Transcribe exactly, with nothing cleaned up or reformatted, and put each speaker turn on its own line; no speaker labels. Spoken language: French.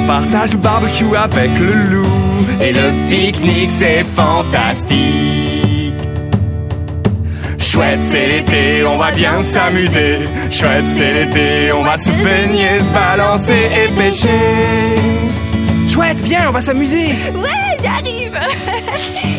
partage le barbecue avec le loup. Et le pique-nique c'est fantastique. Chouette c'est l'été, on va bien s'amuser. Chouette c'est l'été, on va se baigner, se balancer et pêcher. Chouette, viens, on va s'amuser.
Ouais, j'arrive.